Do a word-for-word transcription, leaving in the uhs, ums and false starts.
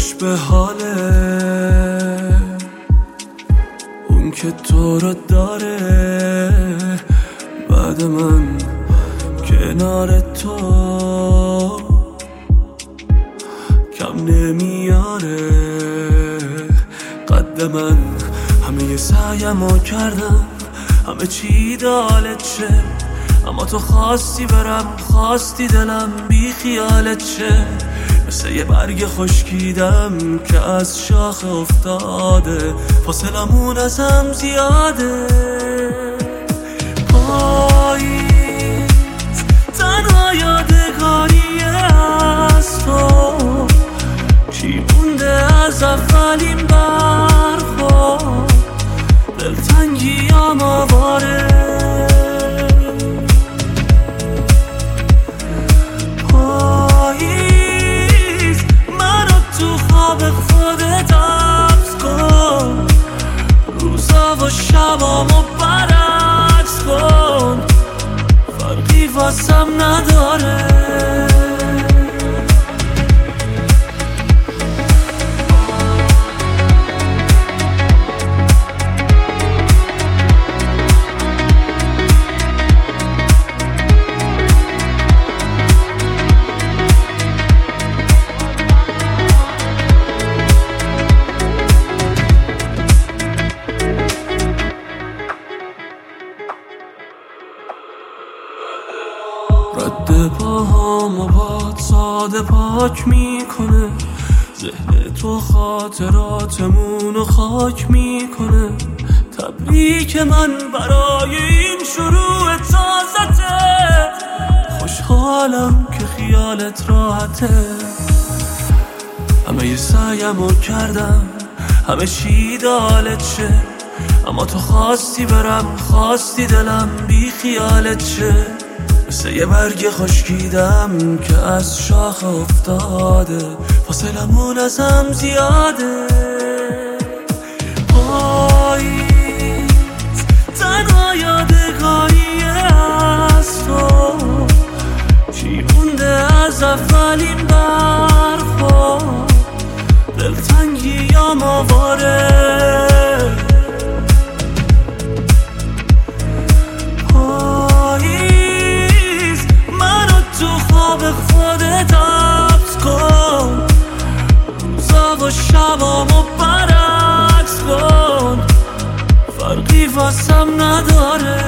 خوش به حاله اون که تو رو داره بعد من کنار تو کم نمیاره قد من. همه سعیمو کردم همه چی دالت شه، اما تو خواستی برم خواستی دلم بی خیالت شه. مثل یه برگ خشکیدم که از شاخه افتاده، فاصلمون ازم زیاده. پاییز تنها یادگاری از تو، چی مونده از اولین برخورد؟ دلتنگیام آواره، پاییز منو تو خواب خودت حبس کن، روزا و شبامو برعکس کن، فرقی واسم نداره. رد پاهامو باد ساده پاک میکنه، ذهن تو خاطراتمونو خاک میکنه. تبریک من برای این شروع تازته، خوشحالم که خیالت راحته. همه ی سعیمو کردم همه چی دالت شه، اما تو خواستی برم خواستی دلم بی خیالت شه. مثل یه برگ خشکیدم که از شاخه افتاده، فاصلمون ازم زیاده. پاییز تنها یادگاری از تو، چی مونده از اولین برخورد؟ دلتنگیام آواره، خودت حبس کن، روزا و شبامو برعکس کن، فرقی واسم نداره.